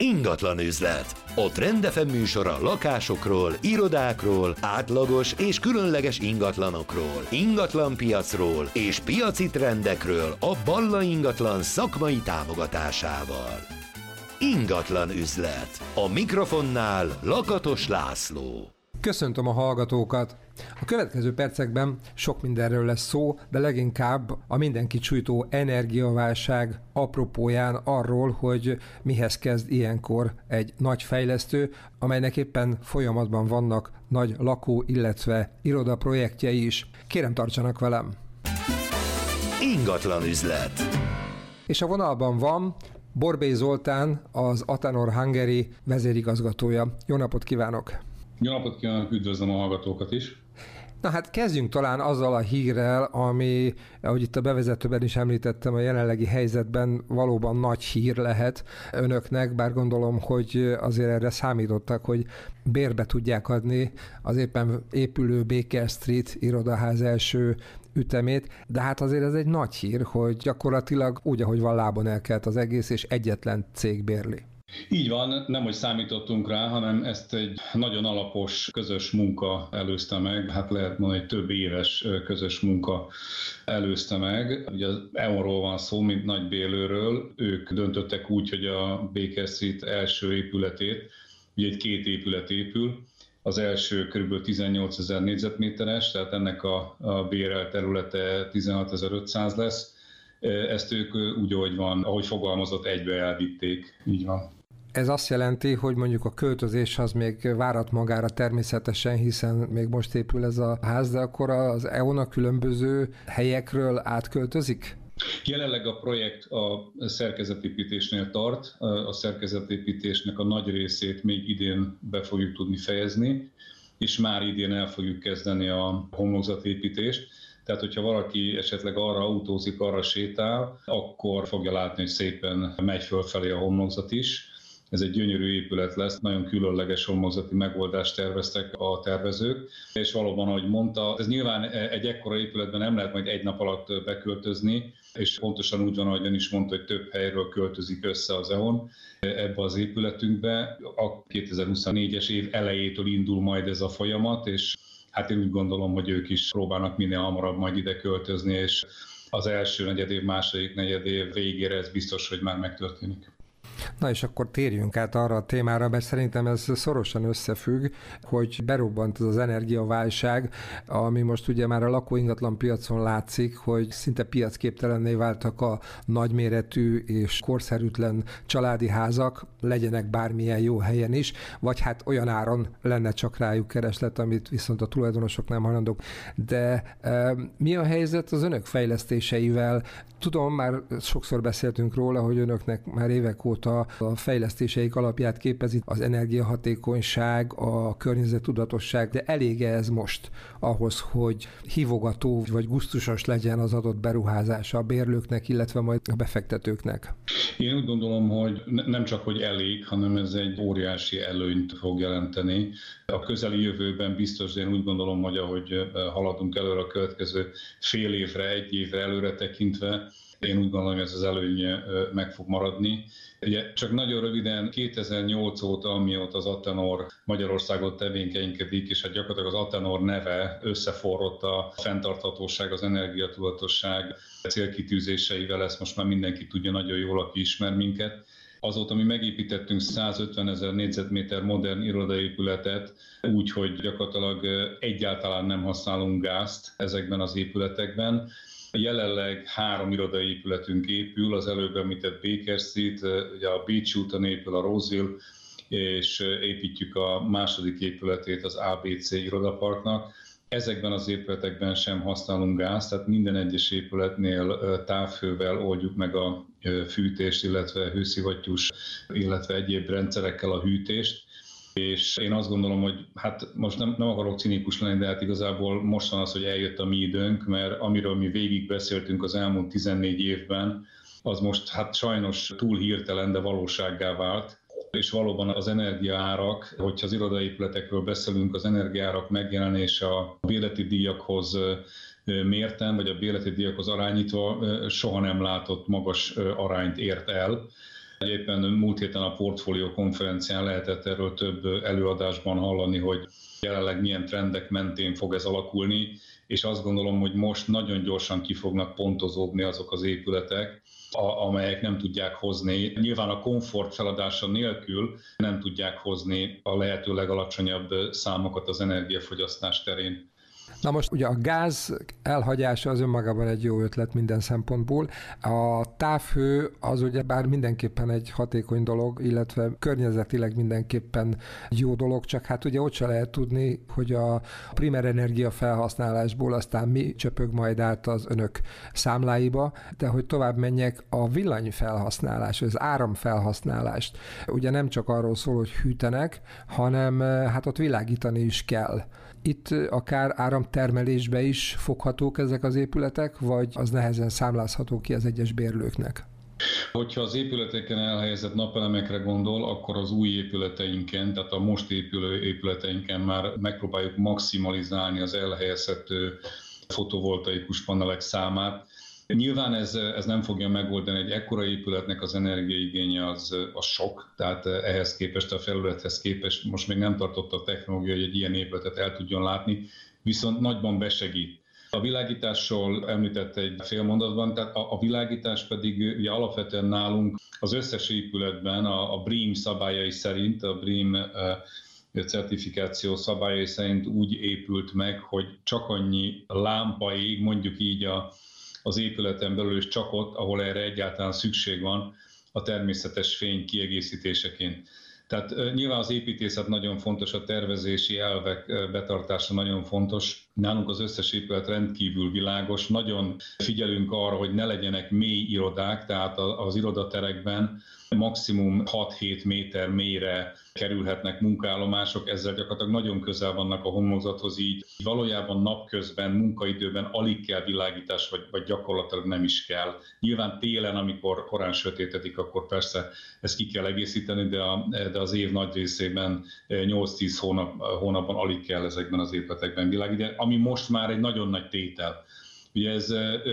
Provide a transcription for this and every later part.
Ingatlan üzlet. A Trend FM műsora lakásokról, irodákról, átlagos és különleges ingatlanokról, ingatlanpiacról és piaci trendekről a Balla Ingatlan szakmai támogatásával. Ingatlan üzlet. A mikrofonnál Lakatos László. Köszöntöm a hallgatókat! A következő percekben sok mindenről lesz szó, de leginkább a mindenkit sújtó energiaválság apropóján arról, hogy mihez kezd ilyenkor egy nagy fejlesztő, amelynek éppen folyamatban vannak nagy lakó, illetve iroda projektjei is. Kérem, tartsanak velem! Ingatlan üzlet. És a vonalban van Borbély Zoltán, az Attenor Hungary vezérigazgatója. Jó napot kívánok! Jó napot kívánok, üdvözlöm a hallgatókat is! Na hát kezdjünk talán azzal a hírrel, ami, ahogy itt a bevezetőben is említettem, a jelenlegi helyzetben valóban nagy hír lehet önöknek, bár gondolom, hogy azért erre számítottak, hogy bérbe tudják adni az éppen épülő Baker Street irodaház első ütemét, de hát azért ez egy nagy hír, hogy gyakorlatilag úgy, ahogy van, lábon elkelt az egész, és egyetlen cég bérli. Így van, nem hogy számítottunk rá, hanem ezt egy nagyon alapos közös munka előzte meg, hát lehet mondani, hogy több éves közös munka előzte meg. Ugye az EON-ról van szó, mint nagy bérlőről, ők döntöttek úgy, hogy a Baker Street első épületét, ugye egy 2 épület épül, az első kb. 18 000 négyzetméteres, tehát ennek a bérelt területe 16.500 lesz. Ezt ők úgy, ahogy van, ahogy fogalmazott, egybe elvitték. Így van. Ez azt jelenti, hogy mondjuk a költözés az még várat magára természetesen, hiszen még most épül ez a ház, de akkor az EON a különböző helyekről átköltözik? Jelenleg a projekt a szerkezetépítésnél tart, a szerkezetépítésnek a nagy részét még idén be fogjuk tudni fejezni, és már idén el fogjuk kezdeni a homlokzatépítést. Tehát, hogyha valaki esetleg arra autózik, arra sétál, akkor fogja látni, hogy szépen megy fölfelé a homlokzat is. Ez egy gyönyörű épület lesz, nagyon különleges homlokzati megoldást terveztek a tervezők, és valóban, ahogy mondta, ez nyilván egy ekkora épületben nem lehet majd egy nap alatt beköltözni, és pontosan úgy van, ahogy ön is mondta, hogy több helyről költözik össze az EON ebbe az épületünkbe. A 2024-es év elejétől indul majd ez a folyamat, és hát én úgy gondolom, hogy ők is próbálnak minél hamarabb majd ide költözni, és az első negyedév, második negyedév végére ez biztos, hogy már megtörténik. Na és akkor térjünk át arra a témára, mert szerintem ez szorosan összefügg, hogy berobbant az energiaválság, ami most ugye már a lakóingatlan piacon látszik, hogy szinte piacképtelenné váltak a nagyméretű és korszerűtlen családi házak, legyenek bármilyen jó helyen is, vagy hát olyan áron lenne csak rájuk kereslet, amit viszont a tulajdonosok nem hajlandók. De mi a helyzet az önök fejlesztéseivel? Tudom, már sokszor beszéltünk róla, hogy önöknek már évek óta a fejlesztéseik alapját képezi az energiahatékonyság, a környezettudatosság, de elég ez most ahhoz, hogy hívogató vagy gusztusos legyen az adott beruházása a bérlőknek, illetve majd a befektetőknek? Én úgy gondolom, hogy nem csak, hogy elég, hanem ez egy óriási előnyt fog jelenteni. A közeli jövőben biztos, én úgy gondolom, hogy ahogy haladunk előre a következő fél évre, egy évre előre tekintve, én úgy gondolom, hogy ez az előny meg fog maradni. Ugye csak nagyon röviden 2008 óta, amióta az Attenor Magyarországon tevékenykedik, és hát gyakorlatilag az Attenor neve összeforrott a fenntarthatóság, az energiatudatosság célkitűzéseivel, ezt most már mindenki tudja nagyon jól, aki ismer minket. Azóta mi megépítettünk 150 000 négyzetméter modern irodaépületet, úgy, hogy gyakorlatilag egyáltalán nem használunk gázt ezekben az épületekben. Jelenleg 3 irodai épületünk épül, az előbb említett Baker Street, ugye a Beach úton épül a Roseville, és építjük a második épületét az ABC irodaparknak. Ezekben az épületekben sem használunk gázt, tehát minden egyes épületnél távhővel oldjuk meg a fűtést, illetve hőszivattyús, illetve egyéb rendszerekkel a hűtést. És én azt gondolom, hogy hát most nem akarok cinikus lenni, de hát igazából most van az, hogy eljött a mi időnk, mert amiről mi végig beszéltünk az elmúlt 14 évben, az most hát sajnos túl hirtelen, de valósággá vált. És valóban az energiaárak, hogyha az irodaépületekről beszélünk, az energiaárak megjelenése a bérleti díjakhoz mérten, vagy a bérleti díjakhoz arányítva soha nem látott magas arányt ért el. Éppen múlt héten a Portfolio konferencián lehetett erről több előadásban hallani, hogy jelenleg milyen trendek mentén fog ez alakulni, és azt gondolom, hogy most nagyon gyorsan ki fognak pontozódni azok az épületek, amelyek nem tudják hozni. Nyilván a komfort feladása nélkül nem tudják hozni a lehető legalacsonyabb számokat az energiafogyasztás terén. Na most ugye a gáz elhagyása az önmagában egy jó ötlet minden szempontból. A távhő az ugye bár mindenképpen egy hatékony dolog, illetve környezetileg mindenképpen jó dolog, csak hát ugye ott se lehet tudni, hogy a primer energia felhasználásból aztán mi csöpög majd át az önök számláiba, de hogy tovább menjek, a villanyfelhasználás, az áramfelhasználást ugye nem csak arról szól, hogy hűtenek, hanem hát ott világítani is kell. Itt akár áramtermelésbe is foghatók ezek az épületek, vagy az nehezen számlázható ki az egyes bérlőknek? Hogyha az épületeken elhelyezett napelemekre gondol, akkor az új épületeinken, tehát a most épülő épületeinken már megpróbáljuk maximalizálni az elhelyezhető fotovoltaikus panelek számát. Nyilván ez nem fogja megoldani, egy ekkora épületnek az energiaigénye az sok, tehát ehhez képest, a felülethez képest most még nem tartott a technológia, hogy egy ilyen épületet el tudjon látni, viszont nagyban besegít. A világításról említette egy fél mondatban, tehát a világítás pedig ugye alapvetően nálunk az összes épületben a BREEAM szabályai szerint, a BREEAM certifikáció szabályai szerint úgy épült meg, hogy csak annyi lámpa ég, mondjuk így az épületen belül, és csak ott, ahol erre egyáltalán szükség van a természetes fény kiegészítéseként. Tehát nyilván az építészet nagyon fontos, a tervezési elvek betartása nagyon fontos. Nálunk az összes épület rendkívül világos, nagyon figyelünk arra, hogy ne legyenek mély irodák, tehát az irodaterekben maximum 6-7 méter mélyre kerülhetnek munkaállomások, ezzel gyakorlatilag nagyon közel vannak a homlokzathoz, így valójában napközben, munkaidőben alig kell világítás, vagy gyakorlatilag nem is kell. Nyilván télen, amikor korán sötétedik, akkor persze ezt ki kell egészíteni, de az év nagy részében 8-10 hónapban alig kell ezekben az épületekben világítani, ami most már egy nagyon nagy tétel. Ugye ez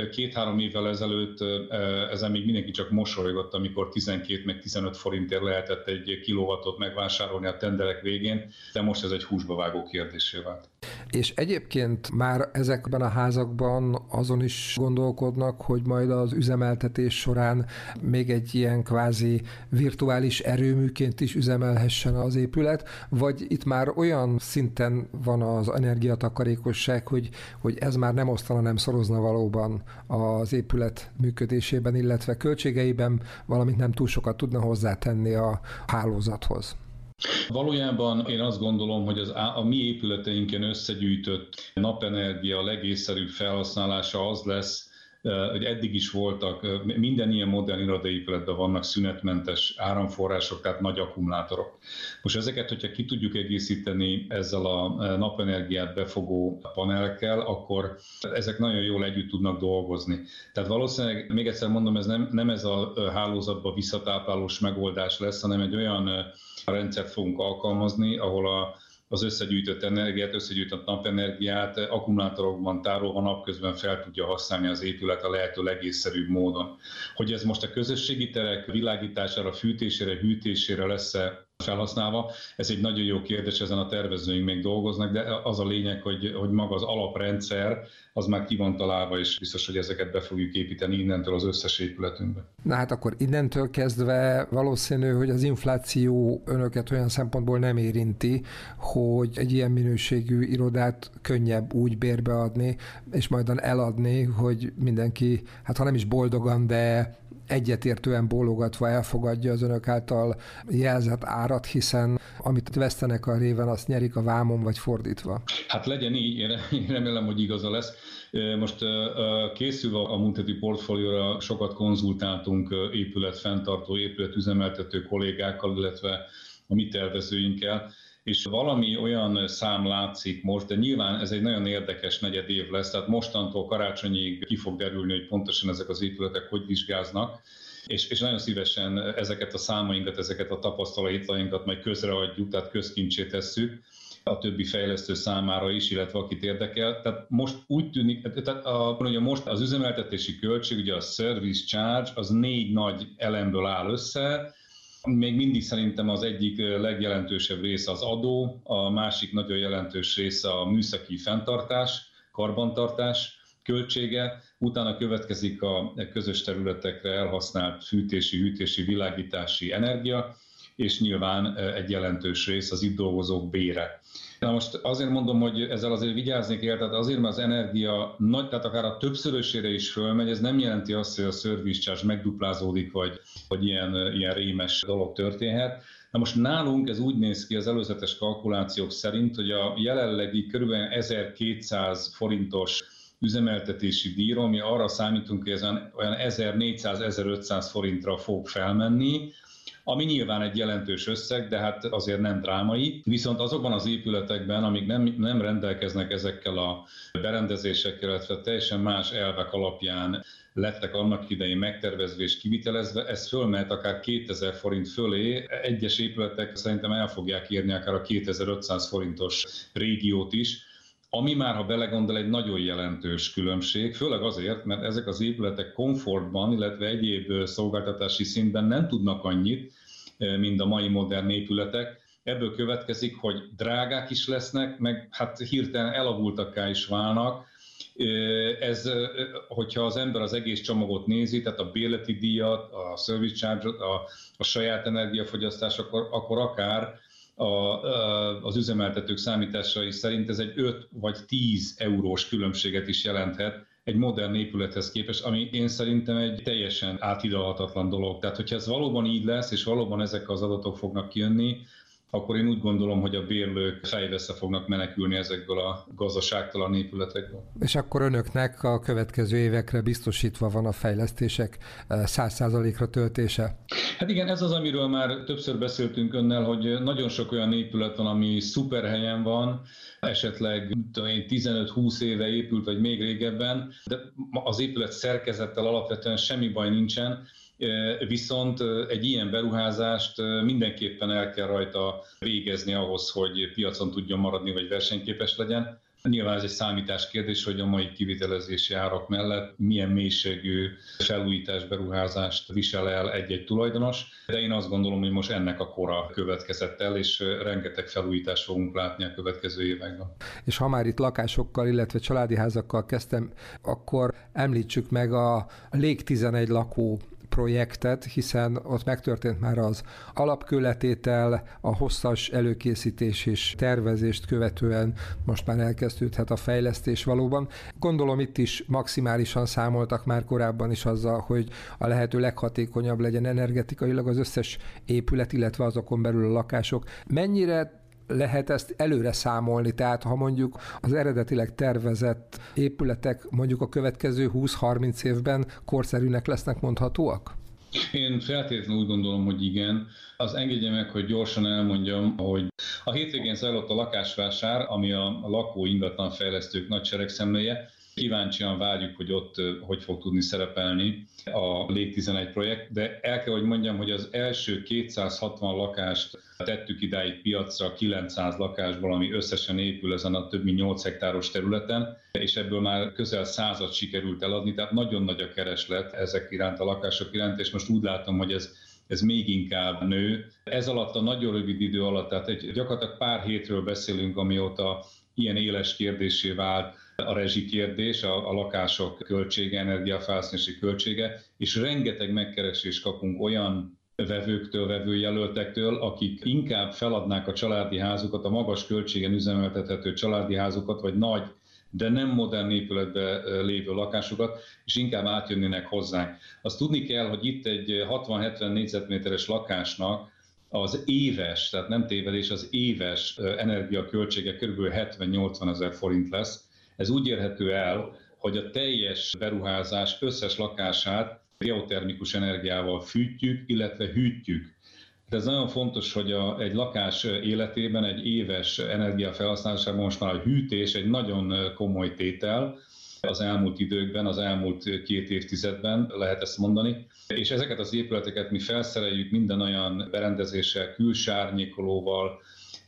2-3 évvel ezelőtt ezen még mindenki csak mosolygott, amikor 12 meg 15 forintért lehetett egy kilowattot megvásárolni a tenderek végén, de most ez egy húsba vágó kérdéssé vált. És egyébként már ezekben a házakban azon is gondolkodnak, hogy majd az üzemeltetés során még egy ilyen kvázi virtuális erőműként is üzemelhessen az épület, vagy itt már olyan szinten van az energiatakarékosság, hogy ez már nem osztana, nem szorozna valóban az épület működésében, illetve költségeiben, valamint nem túl sokat tudna hozzátenni a hálózathoz. Valójában én azt gondolom, hogy a mi épületeinken összegyűjtött napenergia legészszerűbb felhasználása az lesz, hogy eddig is voltak, minden ilyen modern irodaépületben vannak szünetmentes áramforrások, tehát nagy akkumulátorok. Most ezeket, hogyha ki tudjuk egészíteni ezzel a napenergiát befogó panelekkel, akkor ezek nagyon jól együtt tudnak dolgozni. Tehát valószínűleg, még egyszer mondom, ez nem ez a hálózatba visszatáplálós megoldás lesz, hanem egy olyan rendszert fogunk alkalmazni, ahol az összegyűjtött energiát, összegyűjtött napenergiát akkumulátorokban tárolva napközben fel tudja használni az épület a lehető legészszerűbb módon. Hogy ez most a közösségi terek világítására, fűtésére, hűtésére lesz-e felhasználva, ez egy nagyon jó kérdés, ezen a tervezőink még dolgoznak, de az a lényeg, hogy maga az alaprendszer, az már ki van találva, és biztos, hogy ezeket be fogjuk építeni innentől az összes épületünkbe. Na hát akkor innentől kezdve valószínű, hogy az infláció önöket olyan szempontból nem érinti, hogy egy ilyen minőségű irodát könnyebb úgy bérbeadni, és majd eladni, hogy mindenki, hát ha nem is boldogan, de egyetértően bólogatva elfogadja az önök által jelzett árat, hiszen amit vesztenek a réven, azt nyerik a vámon, vagy fordítva. Hát legyen így, én remélem, hogy igaza lesz. Most készülve a múlt heti portfólióra sokat konzultáltunk épületfenntartó, épületüzemeltető kollégákkal, illetve a mi tervezőinkkel, és valami olyan szám látszik most, de nyilván ez egy nagyon érdekes negyed év lesz, tehát mostantól karácsonyig ki fog derülni, hogy pontosan ezek az épületek hogy vizsgáznak, és nagyon szívesen ezeket a számainkat, ezeket a tapasztalatainkat majd közreadjuk, tehát közkincsé tesszük a többi fejlesztő számára is, illetve akit érdekel. Tehát most úgy tűnik, ugye most az üzemeltetési költség, ugye a service charge, az 4 nagy elemből áll össze, Még mindig szerintem az egyik legjelentősebb része az adó, a másik nagyon jelentős része a műszaki fenntartás, karbantartás költsége, utána következik a közös területekre elhasznált fűtési, hűtési, világítási energia, és nyilván egy jelentős rész az itt dolgozók bére. Na most azért mondom, hogy ezzel azért vigyázni kell, tehát azért, mert az energia nagy, tehát akár a többszörösére is fölmegy, ez nem jelenti azt, hogy a service charge megduplázódik, vagy ilyen rémes dolog történhet. Na most nálunk ez úgy néz ki az előzetes kalkulációk szerint, hogy a jelenlegi kb. 1200 forintos üzemeltetési díjról mi arra számítunk, hogy ez olyan 1400-1500 forintra fog felmenni, ami nyilván egy jelentős összeg, de hát azért nem drámai. Viszont azokban az épületekben, amik nem rendelkeznek ezekkel a berendezésekkel, illetve teljesen más elvek alapján lettek annak idején megtervezve és kivitelezve, ez fölmehet akár 2000 forint fölé. Egyes épületek szerintem el fogják érni akár a 2500 forintos régiót is, ami már, ha belegondol, egy nagyon jelentős különbség, főleg azért, mert ezek az épületek komfortban, illetve egyéb szolgáltatási szintben nem tudnak annyit, mint a mai modern épületek. Ebből következik, hogy drágák is lesznek, meg hát hirtelen elavultakká is válnak. Ez, hogyha az ember az egész csomagot nézi, tehát a bérleti díjat, a service charge-ot, a saját energiafogyasztás, akkor akár az üzemeltetők számításai szerint ez egy 5 vagy 10 eurós különbséget is jelenthet egy modern épülethez képest, ami én szerintem egy teljesen áthidalhatatlan dolog. Tehát, hogyha ez valóban így lesz, és valóban ezek az adatok fognak kijönni, akkor én úgy gondolom, hogy a bérlők fejveszve fognak menekülni ezekből a gazdaságtalan épületekből. És akkor önöknek a következő évekre biztosítva van a fejlesztések 100%-ra töltése? Hát igen, ez az, amiről már többször beszéltünk önnel, hogy nagyon sok olyan épület van, ami szuper helyen van, esetleg 15-20 éve épült, vagy még régebben, de az épület szerkezettel alapvetően semmi baj nincsen, viszont egy ilyen beruházást mindenképpen el kell rajta végezni ahhoz, hogy piacon tudjon maradni, vagy versenyképes legyen. Nyilván ez egy számítás kérdés, hogy a mai kivitelezési árak mellett milyen mélységű felújítás, beruházást visel el egy-egy tulajdonos, de én azt gondolom, hogy most ennek a kora következett el, és rengeteg felújítást fogunk látni a következő években. És ha már itt lakásokkal, illetve családi házakkal kezdtem, akkor említsük meg a Lég 11 lakó projektet, hiszen ott megtörtént már az alapkőletétel, a hosszas előkészítés és tervezést követően most már elkezdődhet a fejlesztés valóban. Gondolom itt is maximálisan számoltak már korábban is azzal, hogy a lehető leghatékonyabb legyen energetikailag az összes épület, illetve azokon belül a lakások. Mennyire lehet ezt előre számolni? Tehát ha mondjuk az eredetileg tervezett épületek mondjuk a következő 20-30 évben korszerűnek lesznek mondhatóak? Én feltétlenül úgy gondolom, hogy igen. Az engedje meg, hogy gyorsan elmondjam, hogy a hétvégén zajlott a lakásvásár, ami a lakó ingatlanfejlesztők nagy seregszemléje. Kíváncsian várjuk, hogy ott hogy fog tudni szerepelni a Lég 11 projekt, de el kell, hogy mondjam, hogy az első 260 lakást tettük idáig piacra 900 lakásból, ami összesen épül ezen a több mint 8 hektáros területen, és ebből már közel 100-at sikerült eladni, tehát nagyon nagy a kereslet ezek iránt, a lakások iránt, és most úgy látom, hogy ez még inkább nő. Ez alatt a nagyon rövid idő alatt, tehát gyakorlatilag pár hétről beszélünk, amióta ilyen éles kérdésé vált a rezsikérdés, a lakások költsége, energiafelhasználási költsége, és rengeteg megkeresést kapunk olyan vevőktől, vevőjelöltektől, akik inkább feladnák a családi házukat, a magas költségen üzemeltethető családi házukat, vagy nagy, de nem modern épületben lévő lakásokat, és inkább átjönnének hozzánk. Azt tudni kell, hogy itt egy 60-70 négyzetméteres lakásnak az éves, tehát nem tévedés, az éves energiaköltsége kb. 70-80 ezer forint lesz. Ez úgy érhető el, hogy a teljes beruházás összes lakását geotermikus energiával fűtjük, illetve hűtjük. Ez nagyon fontos, hogy egy lakás életében, egy éves energiafelhasználásában most már a hűtés egy nagyon komoly tétel az elmúlt időkben, az elmúlt 2 évtizedben, lehet ezt mondani. És ezeket az épületeket mi felszereljük minden olyan berendezéssel, külsárnyékolóval,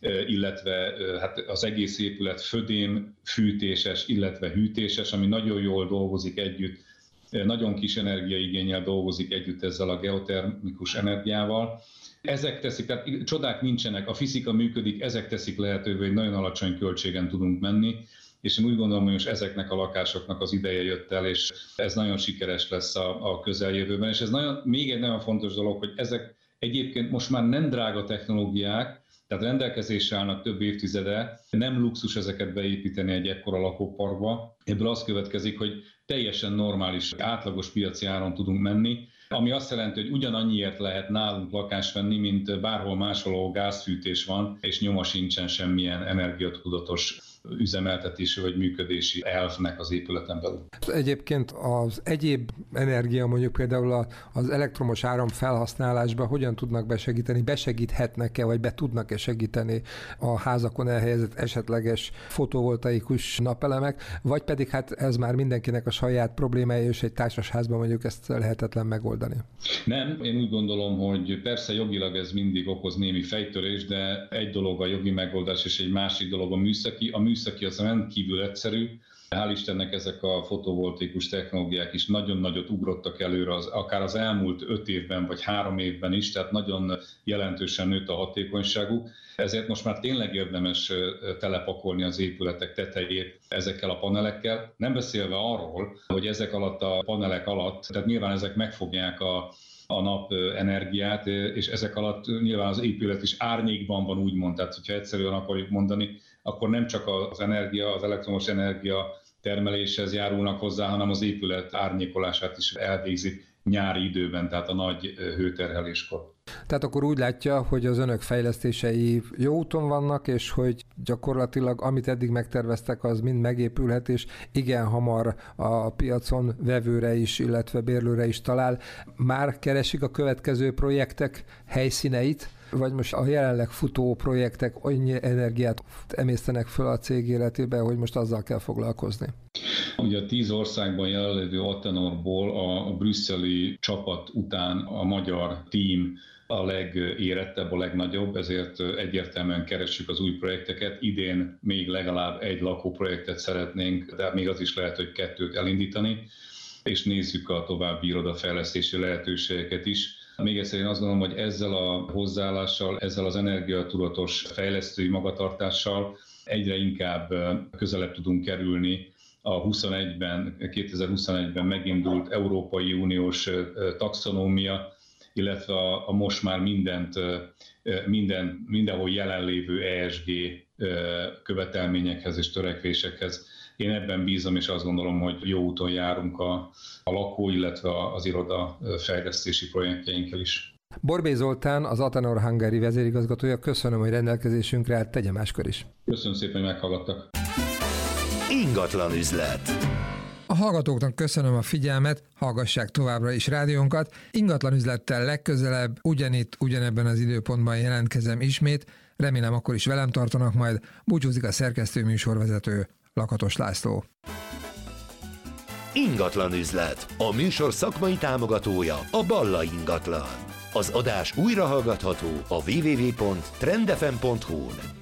illetve hát az egész épület födém fűtéses, illetve hűtéses, ami nagyon jól dolgozik együtt, nagyon kis energiaigénnyel dolgozik együtt ezzel a geotermikus energiával. Ezek teszik, tehát csodák nincsenek, a fizika működik, ezek teszik lehetővé, hogy nagyon alacsony költségen tudunk menni, és én úgy gondolom, hogy most ezeknek a lakásoknak az ideje jött el, és ez nagyon sikeres lesz a közeljövőben. És ez még egy nagyon fontos dolog, hogy ezek egyébként most már nem drága technológiák, tehát rendelkezésre állnak több évtizede, nem luxus ezeket beépíteni egy ekkora lakóparkba. Ebből az következik, hogy teljesen normális, átlagos piaci áron tudunk menni, ami azt jelenti, hogy ugyanannyiért lehet nálunk lakást venni, mint bárhol máshol, ahol gázfűtés van, és nyoma sincsen semmilyen energiatudatos üzemeltetési vagy működési elvnek az épületen belül. Egyébként az egyéb energia, mondjuk például az elektromos áram felhasználásban hogyan tudnak besegíteni, besegíthetnek-e, vagy be tudnak-e segíteni a házakon elhelyezett esetleges fotovoltaikus napelemek, vagy pedig hát ez már mindenkinek a saját problémája, és egy társasházban mondjuk ezt lehetetlen megoldani? Nem, én úgy gondolom, hogy persze jogilag ez mindig okoz némi fejtörés, de egy dolog a jogi megoldás, és egy másik dolog a műszaki. A műszaki az rendkívül egyszerű. Hál' Istennek ezek a fotovoltaikus technológiák is nagyon nagyot ugrottak előre, akár az elmúlt 5 évben vagy 3 évben is, tehát nagyon jelentősen nőtt a hatékonyságuk. Ezért most már tényleg érdemes telepakolni az épületek tetejét ezekkel a panelekkel. Nem beszélve arról, hogy ezek alatt a panelek alatt, tehát nyilván ezek megfogják a nap energiát, és ezek alatt nyilván az épület is árnyékban van, úgymond. Tehát, hogyha egyszerűen akarjuk mondani, akkor nem csak az energia, az elektromos energia termeléshez járulnak hozzá, hanem az épület árnyékolását is elvégzik nyári időben, tehát a nagy hőterheléskor. Tehát akkor úgy látja, hogy az önök fejlesztései jó úton vannak, és hogy gyakorlatilag amit eddig megterveztek, az mind megépülhet, és igen hamar a piacon vevőre is, illetve bérlőre is talál. Már keresik a következő projektek helyszíneit, vagy most a jelenleg futó projektek annyi energiát emésztenek föl a cég életébe, hogy most azzal kell foglalkozni? Ugye a 10 országban jelenlévő Atenorból a brüsszeli csapat után a magyar tím a legérettebb, a legnagyobb, ezért egyértelműen keressük az új projekteket. Idén még legalább egy lakóprojektet szeretnénk, de még az is lehet, hogy 2 elindítani, és nézzük a további irodafejlesztési lehetőségeket is. Még egyszer én azt gondolom, hogy ezzel a hozzáállással, ezzel az energiatudatos fejlesztői magatartással egyre inkább közelebb tudunk kerülni a 2021-ben megindult Európai Uniós taxonómia, illetve a most már mindenhol jelenlévő ESG követelményekhez és törekvésekhez. Én ebben bízom, és azt gondolom, hogy jó úton járunk a lakó, illetve az iroda fejlesztési projektjeinkkel is. Borbély Zoltán, az Atenor Hungary vezérigazgatója, köszönöm, hogy rendelkezésünkre állt, tegye máskor is. Köszönöm szépen, hogy meghallgattak. Ingatlan üzlet. A hallgatóknak köszönöm a figyelmet, hallgassák továbbra is rádiónkat. Ingatlan üzlettel legközelebb, ugyanitt, ugyanebben az időpontban jelentkezem ismét. Remélem akkor is velem tartanak majd. Búcsúzik a szerkesztő műsorvezető, Lakatos László. Ingatlan üzlet. A műsor szakmai támogatója a Balla Ingatlan. Az adás újra hallgatható a www.trendfm.hu-n.